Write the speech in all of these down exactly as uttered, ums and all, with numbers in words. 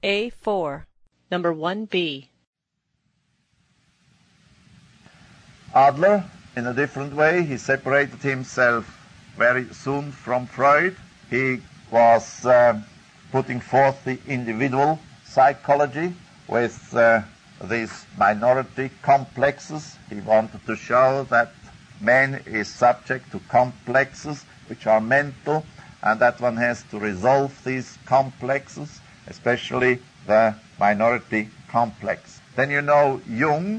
A four. Number one B. Adler, in a different way, he separated himself very soon from Freud. He was uh, putting forth the individual psychology with uh, these minority complexes. He wanted to show that man is subject to complexes which are mental, and that one has to resolve these complexes, especially the minority complex. Then you know Jung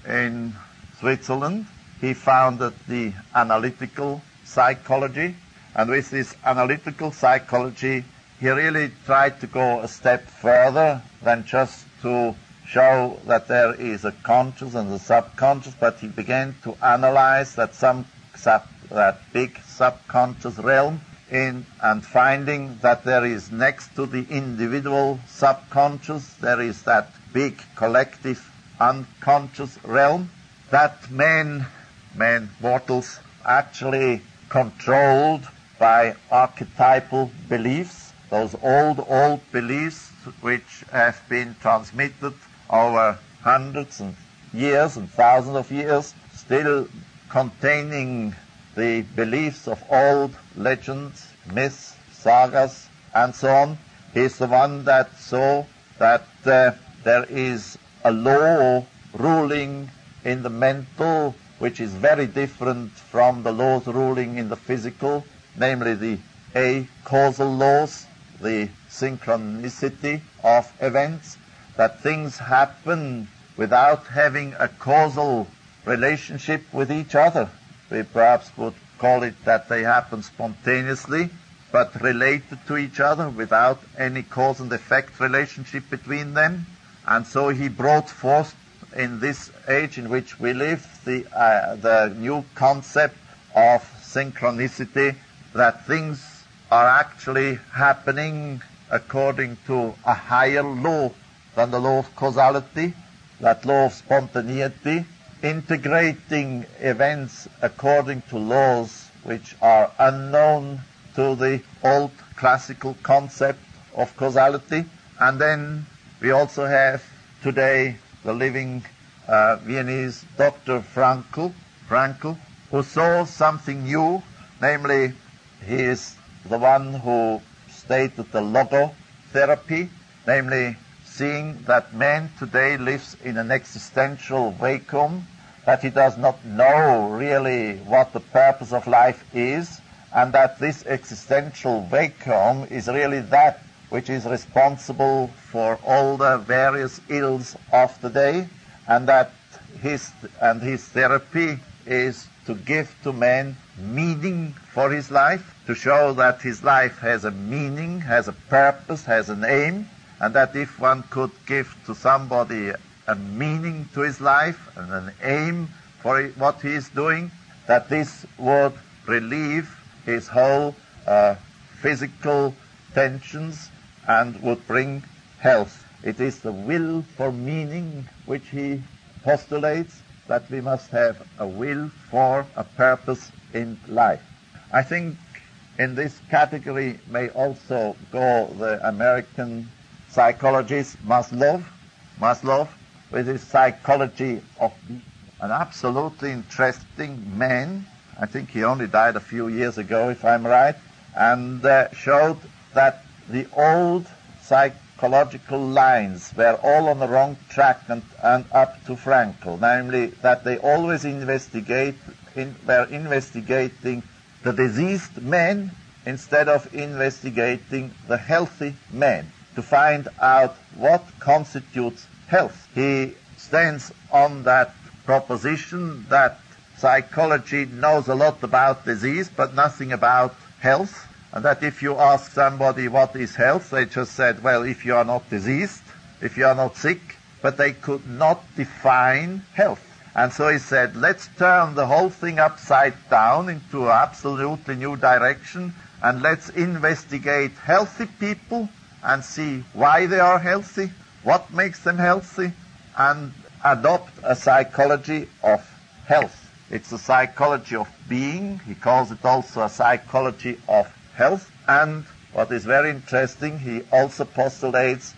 in Switzerland. He founded the analytical psychology, and with this analytical psychology he really tried to go a step further than just to show that there is a conscious and a subconscious, but he began to analyze that some sub, that big subconscious realm in and finding that there is next to the individual subconscious, there is that big collective unconscious realm that men, men, mortals, actually controlled by archetypal beliefs, those old, old beliefs which have been transmitted over hundreds of years and thousands of years, still containing the beliefs of old legends, myths, sagas, and so on. He's the one that saw that uh, there is a law ruling in the mental which is very different from the laws ruling in the physical, namely the acausal laws, the synchronicity of events, that things happen without having a causal relationship with each other. We perhaps would call it that they happen spontaneously, but related to each other without any cause and effect relationship between them. And so he brought forth in this age in which we live the, uh, the new concept of synchronicity, that things are actually happening according to a higher law than the law of causality, that law of spontaneity, integrating events according to laws which are unknown to the old classical concept of causality. And then we also have today the living uh, Viennese Doctor Frankl, Frankl, who saw something new, namely he is the one who stated the logotherapy, namely seeing that man today lives in an existential vacuum, that he does not know really what the purpose of life is, and that this existential vacuum is really that which is responsible for all the various ills of the day, and that his and his therapy is to give to man meaning for his life, to show that his life has a meaning, has a purpose, has an aim, and that if one could give to somebody a meaning to his life and an aim for what he is doing, that this would relieve his whole uh, physical tensions and would bring health. It is the will for meaning which he postulates, that we must have a will for a purpose in life. I think in this category may also go the American psychologist Maslow, Maslow with his psychology of being, an absolutely interesting man. I think he only died a few years ago, if I'm right, and uh, showed that the old psychological lines were all on the wrong track and, and up to Frankl, namely that they always investigate, in, were investigating the diseased man instead of investigating the healthy man, to find out what constitutes health. He stands on that proposition that psychology knows a lot about disease but nothing about health, and that if you ask somebody what is health, they just said, well, if you are not diseased, if you are not sick, but they could not define health. And so he said, let's turn the whole thing upside down into an absolutely new direction, and let's investigate healthy people and see why they are healthy, what makes them healthy, and adopt a psychology of health. It's a psychology of being. He calls it also a psychology of health. And what is very interesting, he also postulates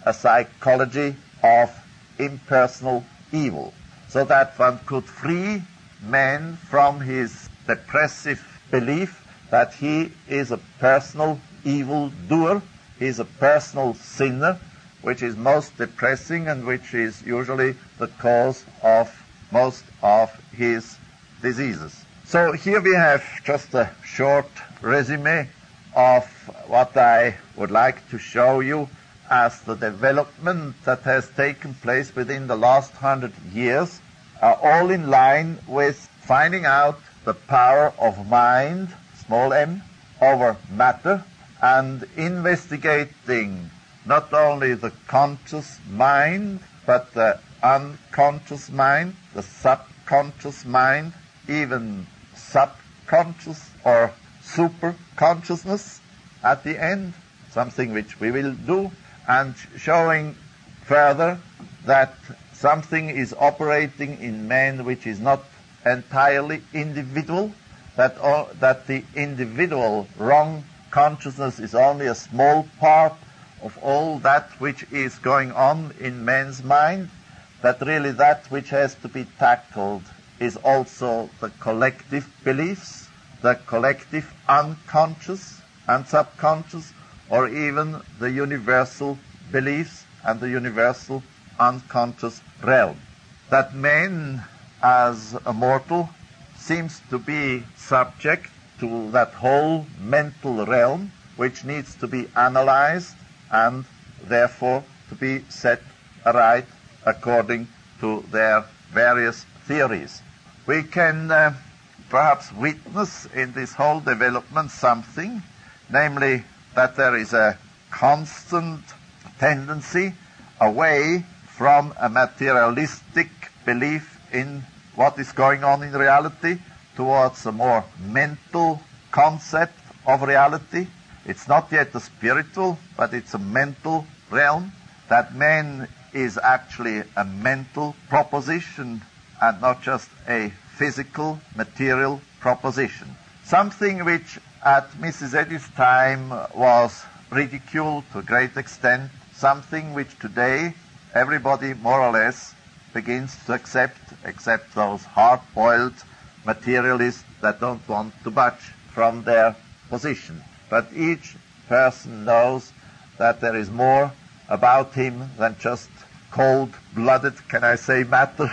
a psychology of impersonal evil, so that one could free man from his depressive belief that he is a personal evil doer, he is a personal sinner, which is most depressing and which is usually the cause of most of his diseases. So here we have just a short resume of what I would like to show you as the development that has taken place within the last hundred years, are all in line with finding out the power of mind, small m, over matter, and investigating not only the conscious mind, but the unconscious mind, the subconscious mind, even subconscious or super consciousness at the end, something which we will do, and showing further that something is operating in man which is not entirely individual, that, all, that the individual wrong consciousness is only a small part of all that which is going on in man's mind, that really that which has to be tackled is also the collective beliefs, the collective unconscious and subconscious, or even the universal beliefs and the universal unconscious realm. That man, as a mortal, seems to be subject to that whole mental realm, which needs to be analyzed and therefore to be set aright according to their various theories. We can uh, perhaps witness in this whole development something, namely that there is a constant tendency away from a materialistic belief in what is going on in reality towards a more mental concept of reality. It's not yet a spiritual, but it's a mental realm. That man is actually a mental proposition and not just a physical, material proposition. Something which at Missus Eddy's time was ridiculed to a great extent, something which today everybody more or less begins to accept, except those hard-boiled materialists that don't want to budge from their position. But each person knows that there is more about him than just cold-blooded, can I say, matter.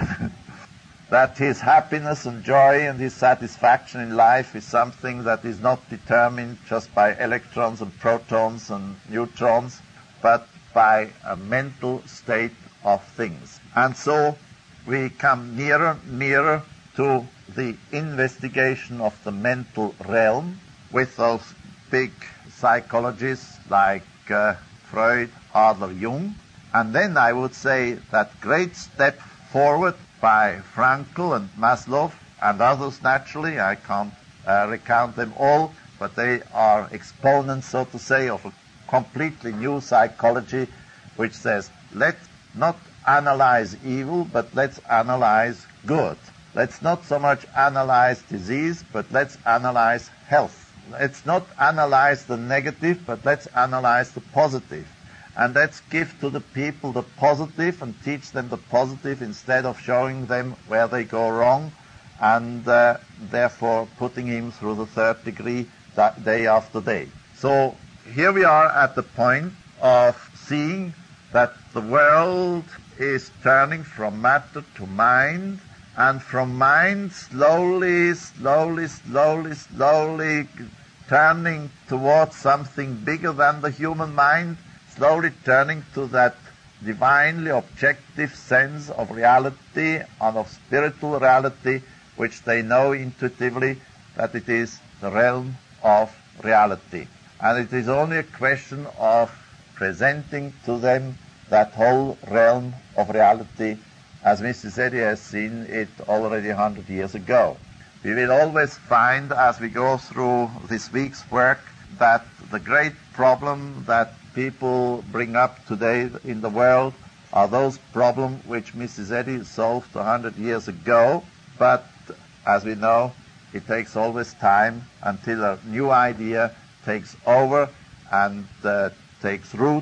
That his happiness and joy and his satisfaction in life is something that is not determined just by electrons and protons and neutrons, but by a mental state of things. And so we come nearer, nearer to the investigation of the mental realm with those big psychologists like uh, Freud, Adler, Jung. And then I would say that great step forward by Frankl and Maslow and others naturally. I can't uh, recount them all, but they are exponents, so to say, of a completely new psychology which says, let's not analyze evil, but let's analyze good. Let's not so much analyze disease, but let's analyze health. Let's not analyze the negative, but let's analyze the positive. And let's give to the people the positive and teach them the positive instead of showing them where they go wrong and uh, therefore putting him through the third degree that day after day. So here we are at the point of seeing that the world is turning from matter to mind, and from mind slowly, slowly, slowly, slowly turning towards something bigger than the human mind, slowly turning to that divinely objective sense of reality and of spiritual reality, which they know intuitively that it is the realm of reality. And it is only a question of presenting to them that whole realm of reality as Missus Eddy has seen it already a hundred years ago. We will always find, as we go through this week's work, that the great problem that people bring up today in the world are those problems which Missus Eddy solved a hundred years ago, but as we know, it takes always time until a new idea takes over and uh, takes root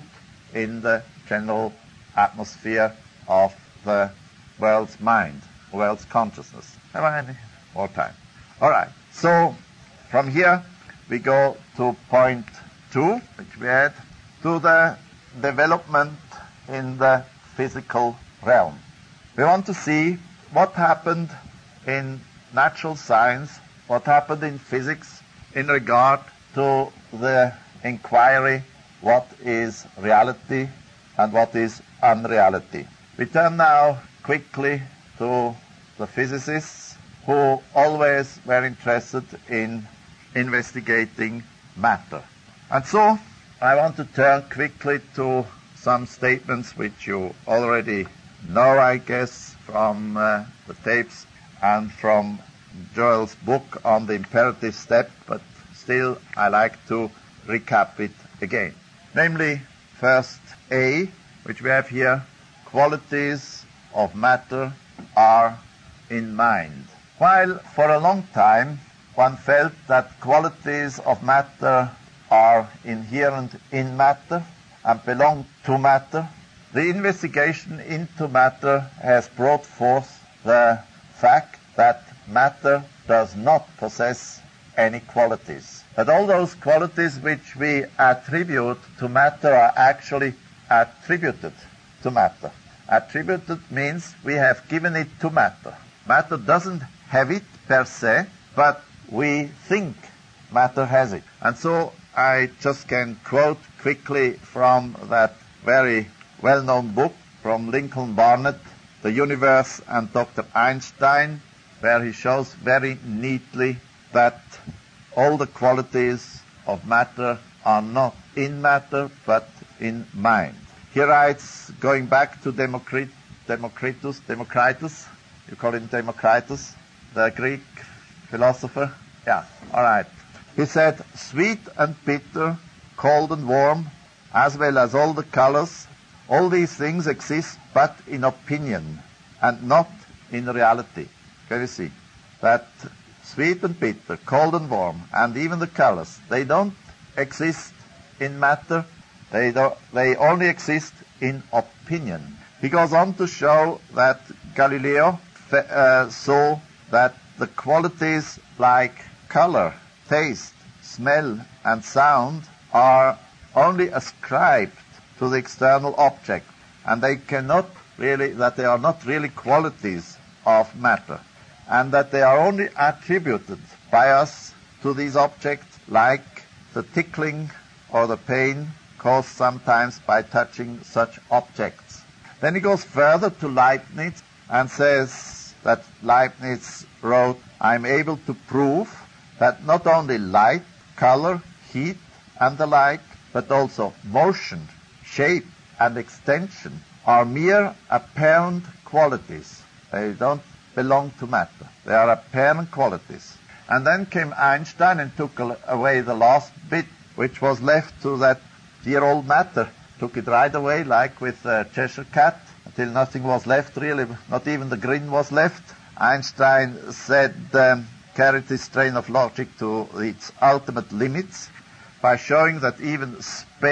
in the general atmosphere of the world's mind, world's consciousness. Have I any more time? All right. So from here we go to point two, which we had, to the development in the physical realm. We want to see what happened in natural science, what happened in physics in regard to the inquiry what is reality and what is unreality. We turn now quickly to the physicists who always were interested in investigating matter. And so I want to turn quickly to some statements which you already know, I guess, from uh, the tapes and from Joel's book on the imperative step, but still I like to recap it again. Namely, first A, which we have here, qualities of matter are in mind. While for a long time one felt that qualities of matter are inherent in matter and belong to matter, the investigation into matter has brought forth the fact that matter does not possess any qualities. That all those qualities which we attribute to matter are actually attributed to matter. Attributed means we have given it to matter. Matter doesn't have it per se, but we think matter has it. And so I just can quote quickly from that very well-known book from Lincoln Barnett, The Universe and Doctor Einstein, where he shows very neatly that all the qualities of matter are not in matter, but in mind. He writes, going back to Democrit, Democritus, Democritus, you call him Democritus, the Greek philosopher? Yeah, all right. He said, sweet and bitter, cold and warm, as well as all the colors, all these things exist but in opinion and not in reality. Can you see? That sweet and bitter, cold and warm, and even the colors, they don't exist in matter, they, don't, they only exist in opinion. He goes on to show that Galileo uh, saw that the qualities like color, taste, smell, and sound are only ascribed to the external object, and they cannot really, that they are not really qualities of matter, and that they are only attributed by us to these objects, like the tickling or the pain caused sometimes by touching such objects. Then he goes further to Leibniz and says that Leibniz wrote, I'm able to prove that not only light, color, heat, and the like, but also motion, shape, and extension are mere apparent qualities. They don't belong to matter. They are apparent qualities. And then came Einstein and took away the last bit, which was left to that dear old matter. Took it right away, like with uh, Cheshire Cat, until nothing was left really, not even the grin was left. Einstein said, um, carried this train of logic to its ultimate limits by showing that even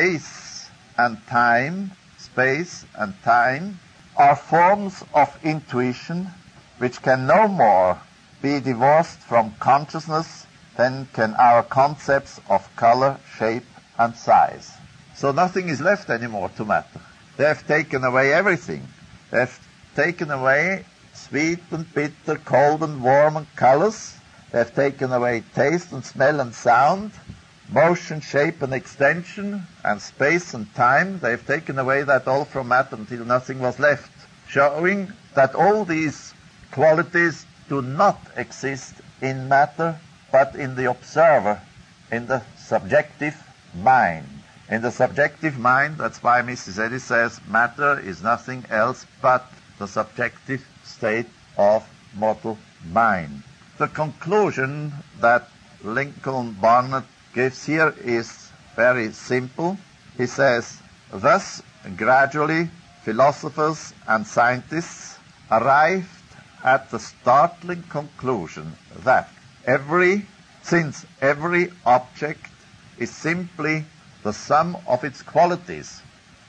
space and time, space and time, are forms of intuition which can no more be divorced from consciousness than can our concepts of color, shape, and size. So nothing is left anymore to matter. They have taken away everything. They have taken away sweet and bitter, cold and warm and colors. They have taken away taste and smell and sound, motion, shape and extension, and space and time. They have taken away that all from matter until nothing was left, showing that all these qualities do not exist in matter, but in the observer, in the subjective mind. In the subjective mind, that's why Missus Eddy says matter is nothing else but the subjective state of mortal mind. The conclusion that Lincoln Barnett gives here is very simple. He says, thus gradually philosophers and scientists arrived at the startling conclusion that every, since every object is simply the sum of its qualities,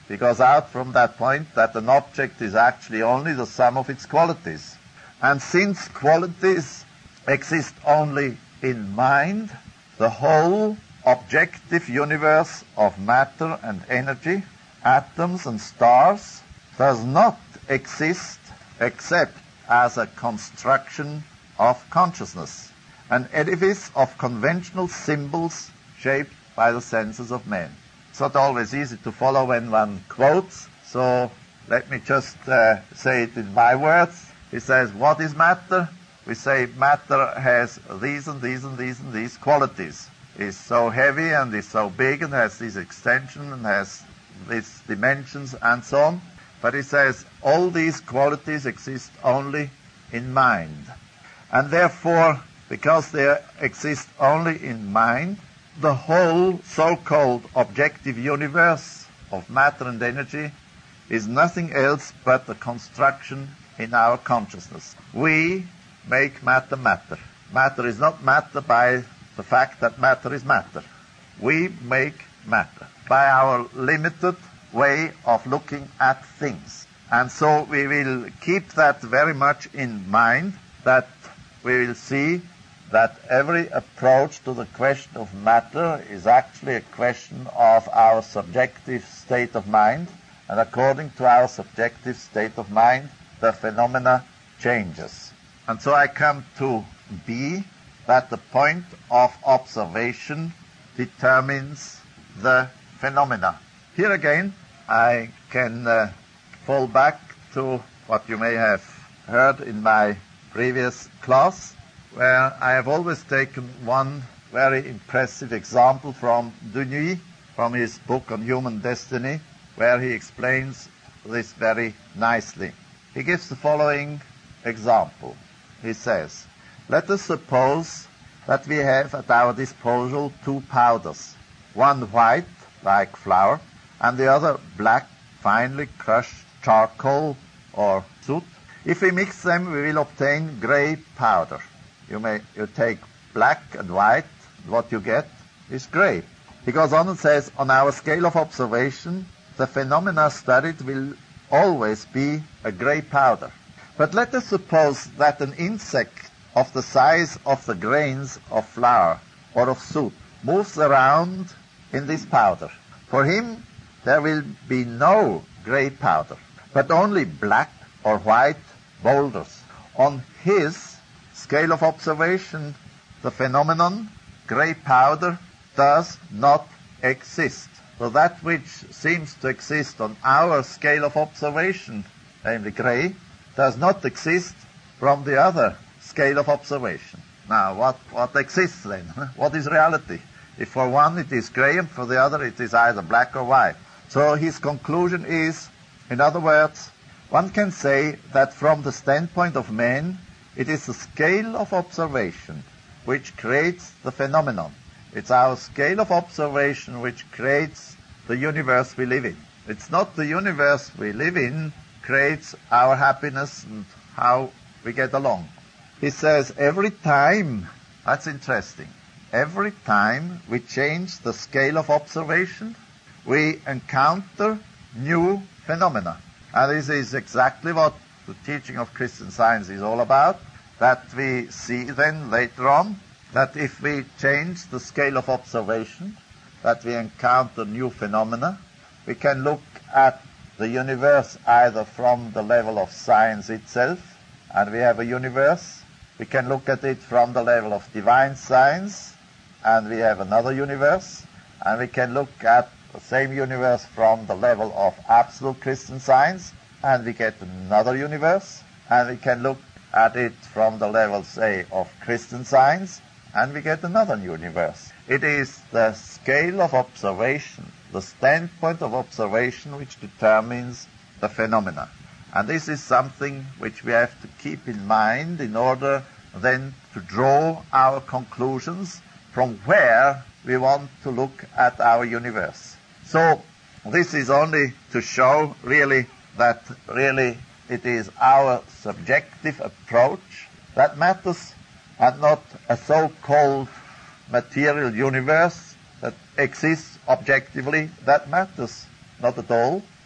We go out from that point that an object is actually only the sum of its qualities. And since qualities exist only in mind, the whole objective universe of matter and energy, atoms and stars, does not exist except as a construction of consciousness, an edifice of conventional symbols shaped by the senses of men. It's not always easy to follow when one quotes, so let me just uh, say it in my words. He says, what is matter? We say matter has these and these and these and these qualities. It's so heavy and is so big and has this extension and has these dimensions and so on. But he says all these qualities exist only in mind. And therefore, because they exist only in mind, the whole so-called objective universe of matter and energy is nothing else but a construction in our consciousness. We make matter matter. Matter is not matter by the fact that matter is matter. We make matter by our limited way of looking at things. And so we will keep that very much in mind, that we will see that every approach to the question of matter is actually a question of our subjective state of mind, and according to our subjective state of mind, the phenomena changes. And so I come to B, that the point of observation determines the phenomena. Here again, I can uh, fall back to what you may have heard in my previous class, where I have always taken one very impressive example from Dunuy, from his book on human destiny, where he explains this very nicely. He gives the following example. He says, let us suppose that we have at our disposal two powders, one white, like flour, and the other black, finely crushed charcoal or soot. If we mix them, we will obtain gray powder. You may you take black and white, what you get is gray. He goes on and says, on our scale of observation, the phenomena studied will always be a gray powder. But let us suppose that an insect of the size of the grains of flour or of soot moves around in this powder. For him, there will be no gray powder, but only black or white boulders. On his scale of observation, the phenomenon, gray powder, does not exist. So that which seems to exist on our scale of observation, namely gray, does not exist from the other scale of observation. Now, what, what exists then? What is reality? If for one it is gray and for the other it is either black or white. So his conclusion is, in other words, one can say that from the standpoint of man, it is the scale of observation which creates the phenomenon. It's our scale of observation which creates the universe we live in. It's not the universe we live in creates our happiness and how we get along. He says every time, that's interesting, every time we change the scale of observation, we encounter new phenomena. And this is exactly what the teaching of Christian Science is all about, that we see then later on that if we change the scale of observation, that we encounter new phenomena. We can look at the universe either from the level of science itself, and we have a universe. We can look at it from the level of divine science, and we have another universe. And we can look at the same universe from the level of absolute Christian Science, and we get another universe. And we can look at it from the level, say, of Christian Science, and we get another universe. It is the scale of observation, the standpoint of observation, which determines the phenomena. And this is something which we have to keep in mind in order then to draw our conclusions from where we want to look at our universe. So this is only to show really that really it is our subjective approach that matters, and not a so-called material universe that exists objectively that matters. Not at all.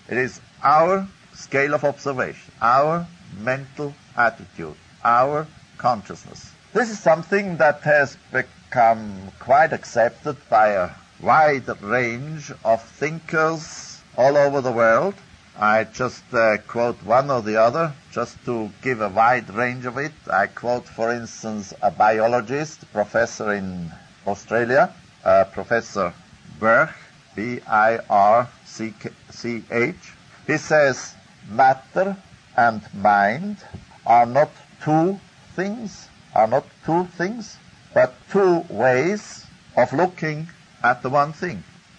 It is our scale of observation, our mental attitude, our consciousness. This is something that has become quite accepted by a wide range of thinkers all over the world. I just uh, quote one or the other, just to give a wide range of it. I quote, for instance, a biologist, professor in Australia, uh, Professor Birch, B I R C H. He says, matter and mind are not two things, are not two things, but two ways of looking at the one thing.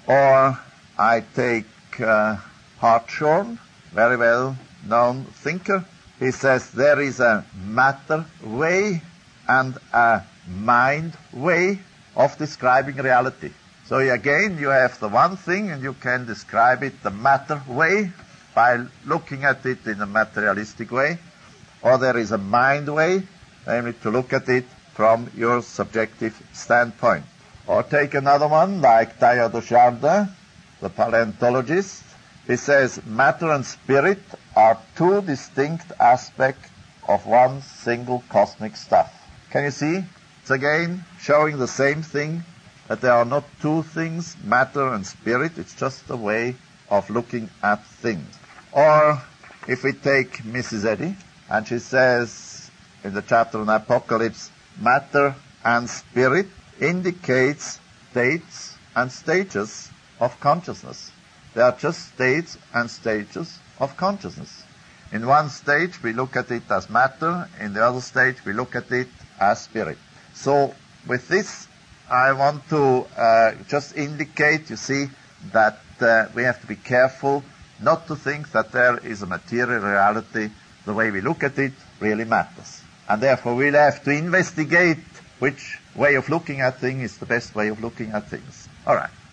Or I take uh, Hartshorne, very well-known thinker. He says there is a matter way and a mind way of describing reality. So again, you have the one thing and you can describe it the matter way by looking at it in a materialistic way. Or there is a mind way, namely to look at it from your subjective standpoint. Or take another one like Teilhard de Chardin, the paleontologist. He says matter and spirit are two distinct aspects of one single cosmic stuff. Can you see? It's again showing the same thing, that there are not two things, matter and spirit. It's just a way of looking at things. Or if we take Missus Eddy, and she says in the chapter on Apocalypse, matter and spirit indicates states and stages of consciousness. They are just states and stages of consciousness. In one stage we look at it as matter, in the other stage we look at it as spirit. So with this I want to uh, just indicate, you see, that uh, we have to be careful not to think that there is a material reality. The way we look at it really matters. And therefore we'll have to investigate which way of looking at things is the best way of looking at things. All right.